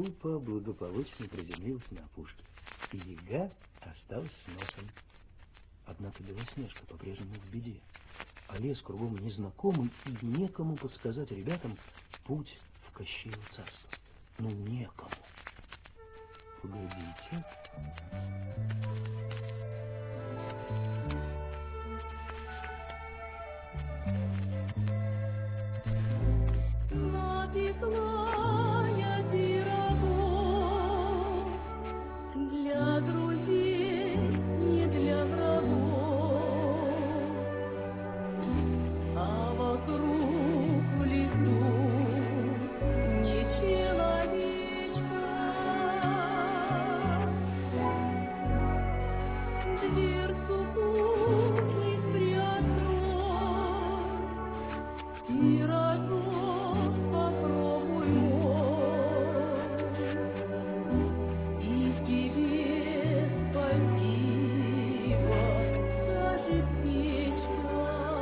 тупо благополучно приземлилась на опушке. И яга осталась с носом. Однако Белоснежка по-прежнему в беде. А лес кругом незнакомый, и некому подсказать ребятам путь в Кощеево царство. Ну, некому. Погодите. Напекла я пирогов для друзей, не для врагов, а вокруг в лесу не человечка. Дверцу кухни приоткрой, пирожок попробуй мой, и тебе спасибо скажет печка.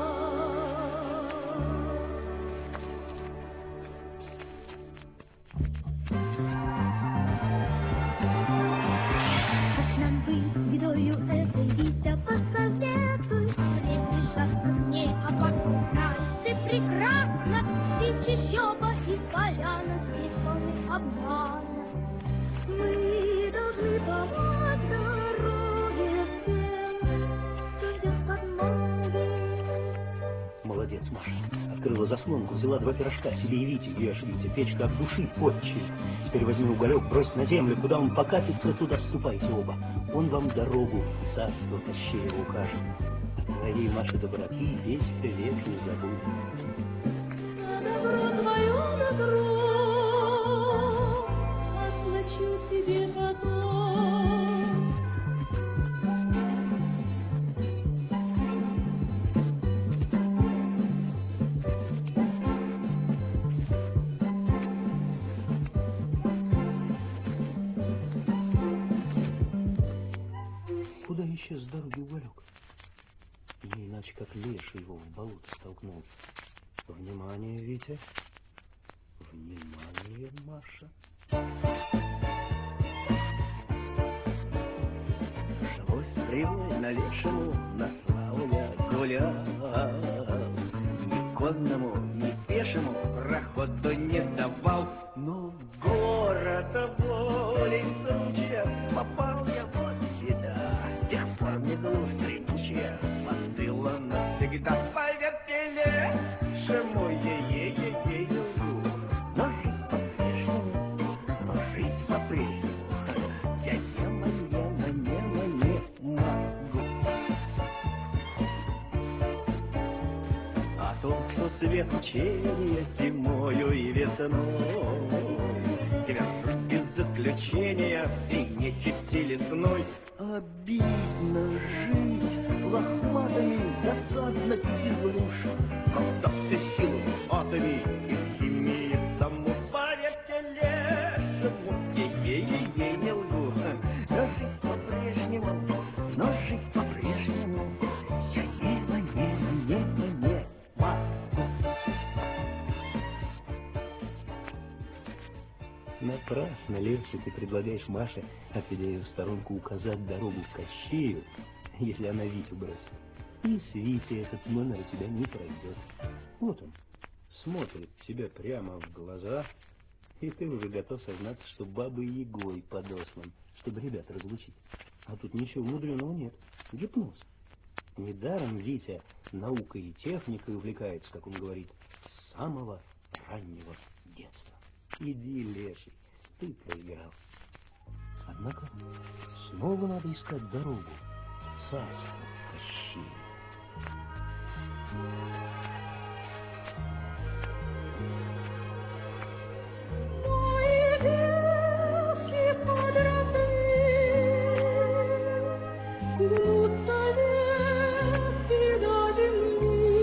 Как нам быть с бедою этой, Витя, посоветуй. Встретишь завтра с ней, а вокруг нас ты прекрасна. Ведь и стёба, и поляна здесь полны обмана. Мы должны помочь дороге тем, кто ждет подмоги. Молодец, Маша. Открыла заслонку, взяла 2 пирожка себе и Вите. Ешь, Витя, печка от души отчи. Теперь возьми уголек, брось на землю. Куда он покатится, туда ступайте оба. Он вам дорогу в царство Кощеева укажет. О твоей, Маша, доброты весь век не забудет. За добро твое добро отплачу тебе потом. Куда исчез с дороги уголек? Не иначе, как леший его в болото столкнул. Внимание, Витя. Внимание, Маша. Жилось привольно лешему, на славу я гулял. Ни конному, ни пешему проходу не давал. Но города волей случая попал я вот сюда. С тех пор мне глушь требучая постыла навсегда. Поверьте лешему, ей-ей-ей лгу. Но жизнь по-прежнему, но жизнь по-прежнему. Я не могу. О том, что свет учения зимою и весной свяжут без заключения всей нечисти лесной. Обидно жить лохматыми, досадно и без душ, когда вся сила в атоме из химии саму. Поверьте лешему, ей-ей-ей не лгу. Но жизнь по-прежнему, но жизнь по-прежнему. Я не могу. Напрасно, Левчик, ты предлагаешь Маше, отведя ее в сторонку, указать дорогу к Кощею, если она Витю бросит. И с Витей этот номер у тебя не пройдет. Вот он, смотрит тебе прямо в глаза, и ты уже готов сознаться, что бабой Ягой подослан, чтобы ребят разлучить. А тут ничего мудреного нет. Гипноз. Недаром Витя наукой и техникой увлекается, как он говорит, с самого раннего детства. Иди, леший, ты проиграл. Однако снова надо искать дорогу в царство Кощея. Мои ветки подросли, гнутся ветки до земли.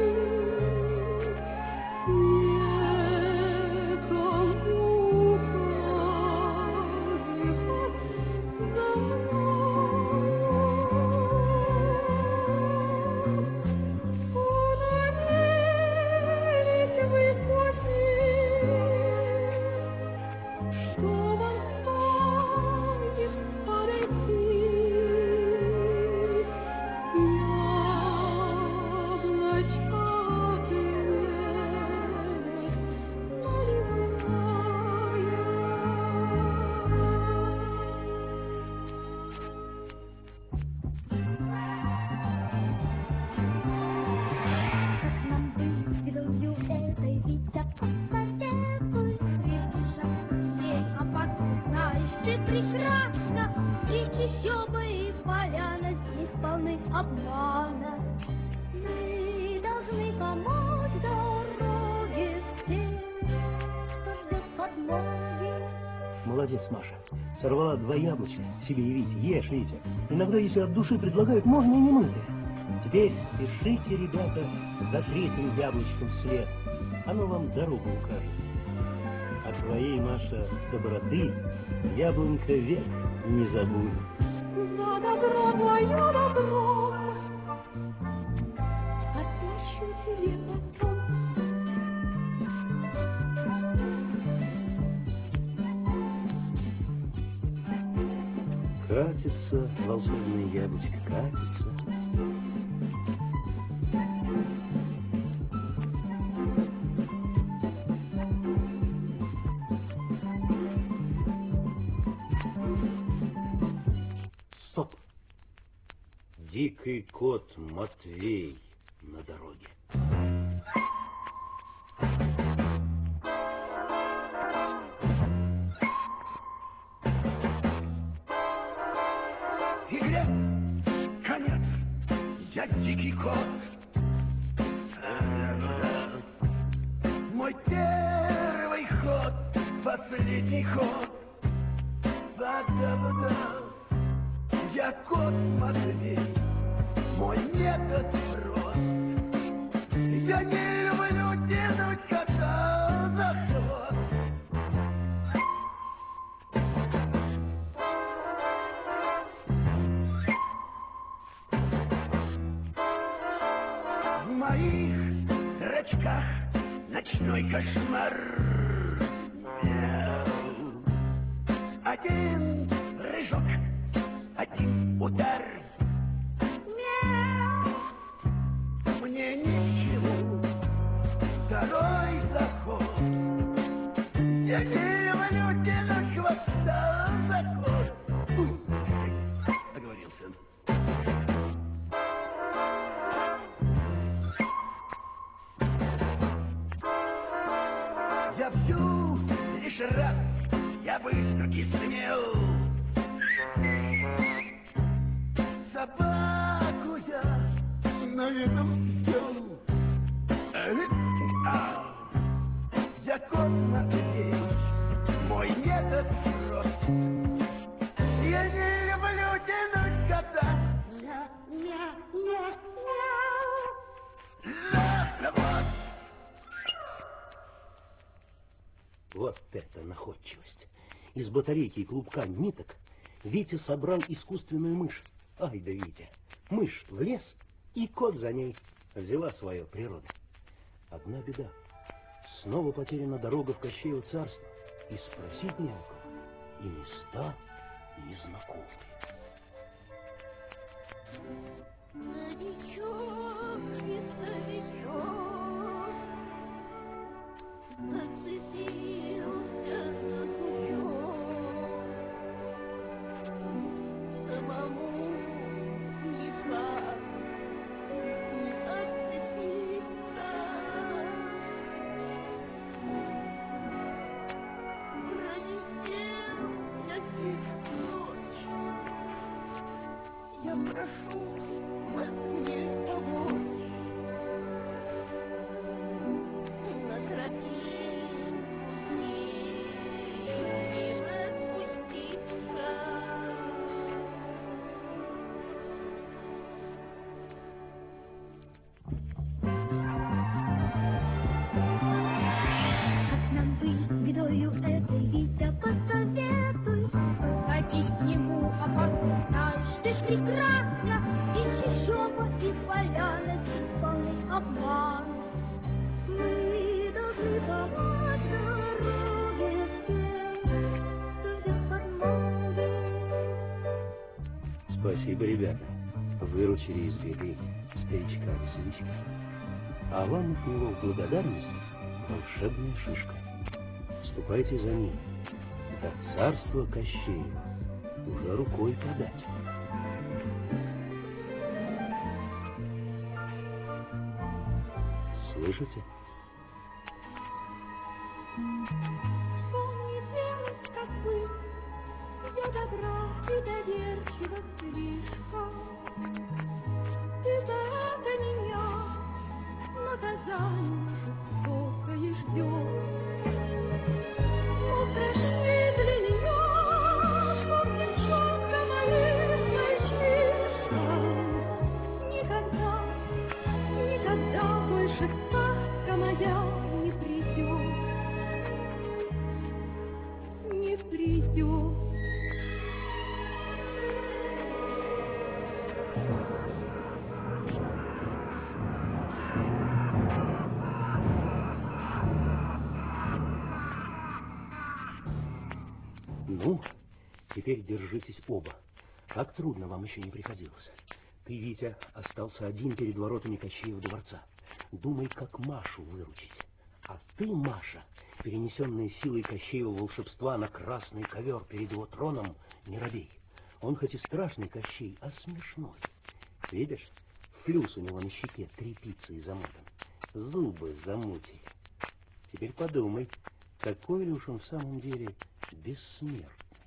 Некому ухаживать за мной. Молодец, Маша. Сорвала 2 яблочка себе и Вите. Ешь, Витя. Иногда, если от души предлагают, можно и не мытые. Теперь спешите, ребята, за 3-м яблочком вслед. Оно вам дорогу укажет. А твоей, Маша, доброты яблонька век не забудет. За добро твое добро отплачу тебе потом. Катится волшебное яблочко, катится. Стоп! Дикий кот Матвей на дороге. Игре конец, я дикий кот. Мой первый ход, последний ход. Бада-бада. Я кот Матвей, мой метод прост. Я не люблю тянуть кота за хвост. В моих зрачках ночной кошмар. Мяу. Один прыжок, один удар. Мяу. Мне ни к чему второй заход. Я не люблю тянуть хвоста за хвост. Оговорился. Я бью лишь раз, я быстро смел. Собаку я на видом съел. Я кот Матвей, мой метод прост. Я не люблю тянуть кота. Мя-мя-мя-мяу. За хвост. Вот это находчивость. Из батарейки и клубка ниток Витя собрал искусственную мышь. Ай да Витя, мышь в лес, и кот за ней. Взяла свое природа. Одна беда. Снова потеряна дорога в Кощеево царство. И спросить не у кого. И места незнакомые. Старичок и старичок зацепился за сучок. Самому никак не отцепиться. Пролетел яких ночь. Я прошу вас мне помочь. На тропинку с ним спуститься. Как нам быть бедою этой, Витя, посоветуй. Ходи к нему, а потом знаешь, ты прекрасно. И чащоба, и поляна, здесь полный обман. Мы должны помочь дороге тем, кто ждет подмоги. Спасибо, ребята. Выручили из беды старичка-веселичка. А вам от него в благодарность волшебная шишка. Ступайте за ним. До царства Кощеева уже рукой подать. Слышите? Вспомни делать, как быть, я добра и доверчива слишком. Ты за это меня наказание жестокое ждет. Но страшнее для нее Ну, теперь держитесь оба. Как трудно вам еще не приходилось. Ты, Витя, остался один перед воротами Кощеева дворца. Думай, как Машу выручить. А ты, Маша, перенесенная силой Кощеева волшебства на красный ковер перед его троном, не робей. Он хоть и страшный Кощей, а смешной. Видишь, флюс у него на щеке тряпицей замотан. Зубы замутили. Теперь подумай, какой ли уж он в самом деле бессмертный.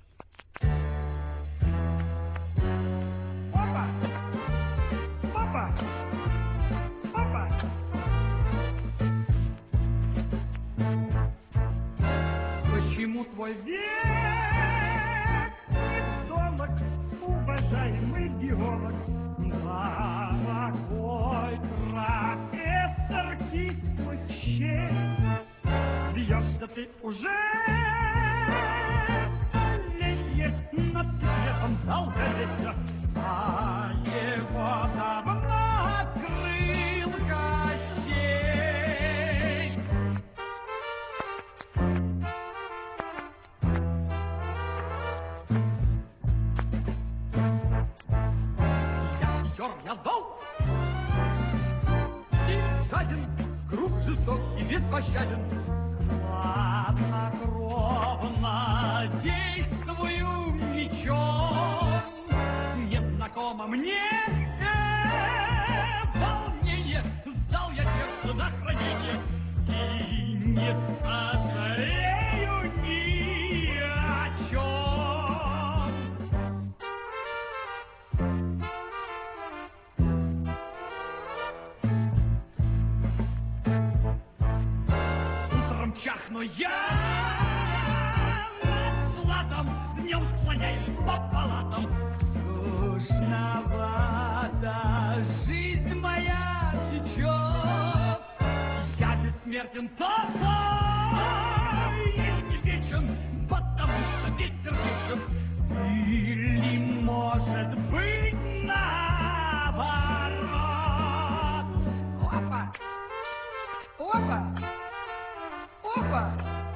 Папа! Папа! Папа! Почему твой век недолог, уважаемый биолог? Да, какой профессор кислых щей. Смеешься ты уже, столетие над секретом долголетия, а его давно открыл Кощей. Я хитер, я зол и жаден, груб, жесток и беспощаден. Хладнокровно действую мечом. Незнакомо мне волнение, сдал я сердце на хранение и не сожалею ни о чем. Утром чахну я над златом, днем склоняюсь по палатам. Скучновато жизнь моя течет. Я бессмертен только и не вечен, потому что бессердечен. Или, может быть, наоборот. Опа! Опа! Опа!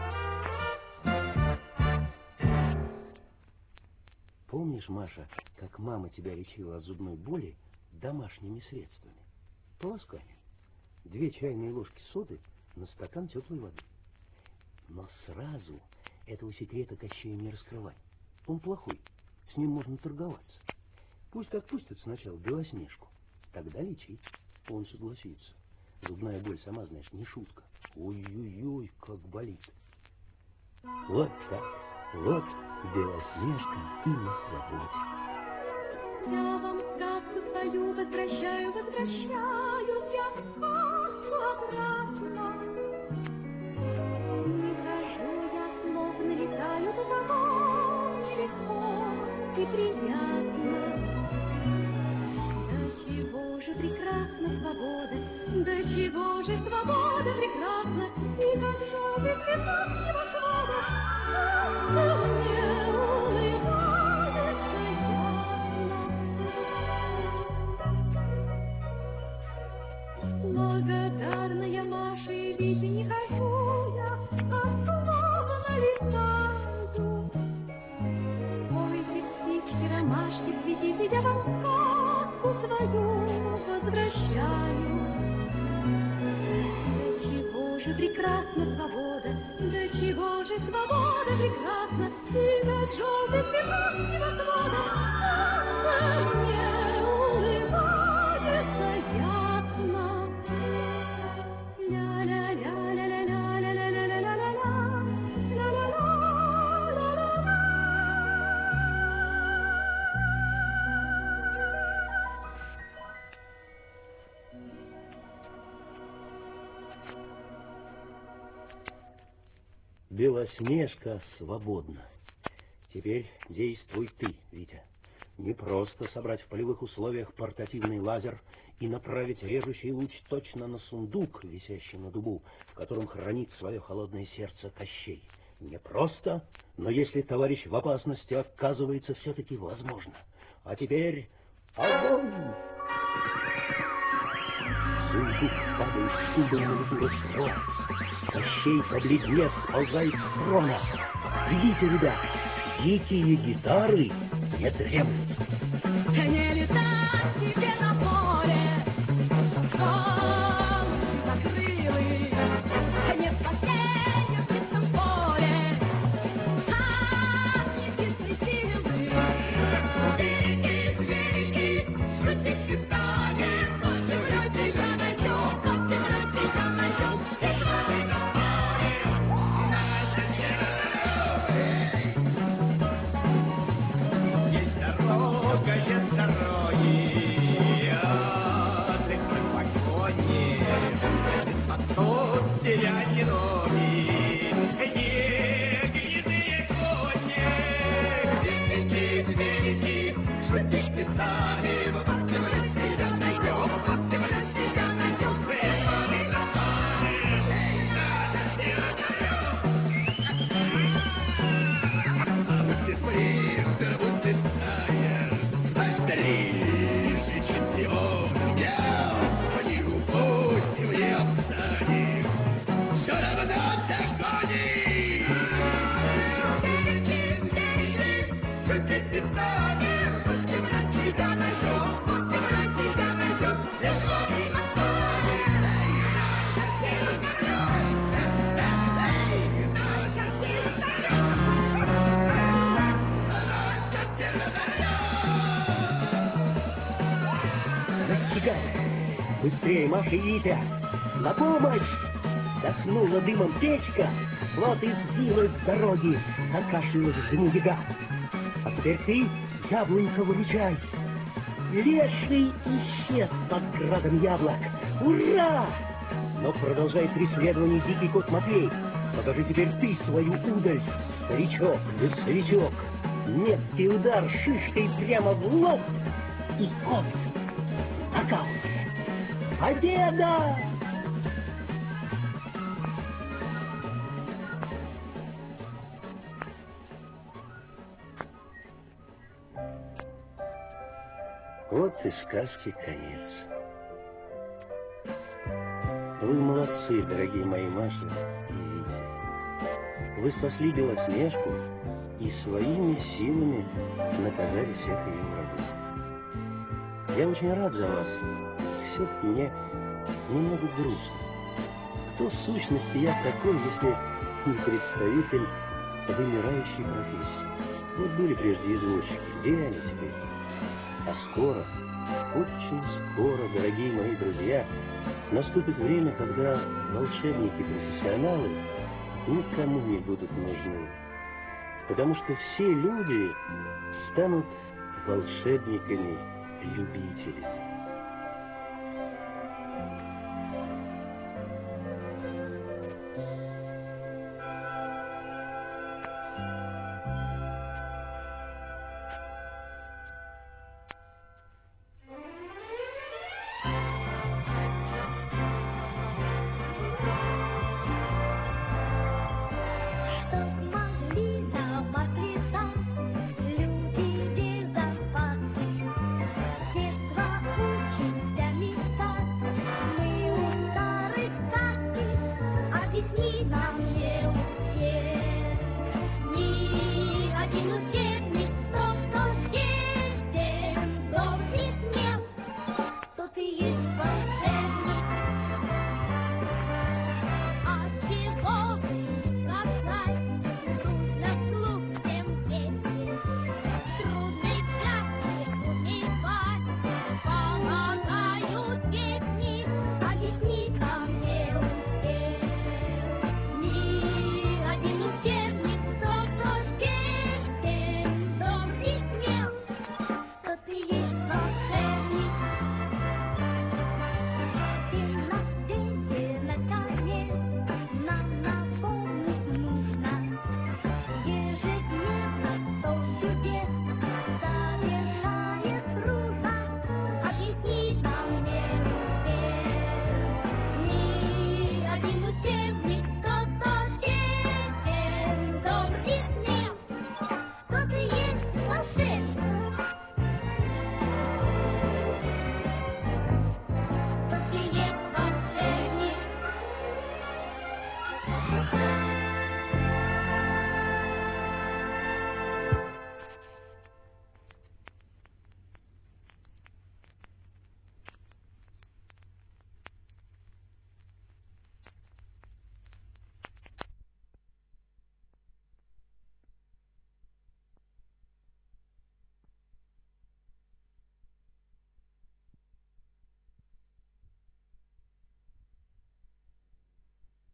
Помнишь, Маша, как мама тебя лечила от зубной боли домашними средствами? Полосканием. 2 чайные ложки соды на стакан теплой воды. Но сразу этого секрета Кощею не раскрывай. Он плохой, с ним можно торговаться. Пусть отпустят сначала Белоснежку, тогда лечить. Он согласится. Зубная боль, сама знаешь, не шутка. Ой-ой-ой, как болит. Вот так, вот Белоснежка и на свободе. Я вам сказку свою возвращаю, возвращаю я сказку обратно. Не хожу я, словно летаю вдвоем, нелегко и приятно. До чего же прекрасна свобода, до чего же свобода прекрасна, и как желтый цветок с небосвода мне улыбается ясно. Благодарная Маше и Вите не хожу я, а словно летаю. Пойте птички, ромашки, цветите, я вам сказку свою возвращаю. До чего же прекрасна свобода, до чего же свобода прекрасна, и как желтый цветок с небосвода мне улыбается ясно. Белоснежка свободна. Теперь действуй ты, Витя. Не просто собрать в полевых условиях портативный лазер и направить режущий луч точно на сундук, висящий на дубу, в котором хранит свое холодное сердце Кощей. Не просто, но если товарищ в опасности, оказывается все-таки возможно. А теперь огонь! Сундук падает с дубом, на лету раскрывается. Кощей, побледнев, сползает с трона. Видите, ребят, дикие гитары не дремлют. Не летать тебе на поле, голуби закрылы, не в последнем птичьем поле, а птички присилы. Зверики, зверики, шутить не станем, вот земля тебя найдем, вот земля тебя найдем. Играй на поле, наша герои. Есть дорога, есть дороги, отдых спокойнее, высоту теряй ноги, не гнедые кони. Зверики, зверики, шутить не станем, вот земля тебя найдем, вот земля тебя найдем. Играй на поле, наша герои. Будьте спринтер, будьте стайер, быстрее чемпионя, по нему пустим и обстанем, все равно догоним. Зверики, зверики, шутить не станем, вот земля тебя найдем, вот земля тебя найдем. Играй на поле, наша герои, наша Настигай! Быстрее, Маша и Витя! На помощь! Дохнула дымом печка, вот и сбилась с дороги, закашлялась в дыму яга. А теперь ты, яблонька, выручай! Леший исчез под градом яблок! Ура! Но продолжает преследование дикий кот Матвей. Покажи теперь ты свою удаль, старичок, весовичок. Меткий удар шишкой прямо в лоб, и кот нокаут. Победа! Вот и сказки конец. Вы молодцы, дорогие мои Маша и Витя. Вы спасли Белоснежку и своими силами наказали всех ее врагов. Я очень рад за вас. Все-таки мне немного грустно. Кто в сущности я такой, если не представитель вымирающей профессии? Вот были прежде извозчики, где они теперь? А скоро, очень скоро, дорогие мои друзья, наступит время, когда волшебники-профессионалы никому не будут нужны. Потому что все люди станут волшебниками-любителями. Что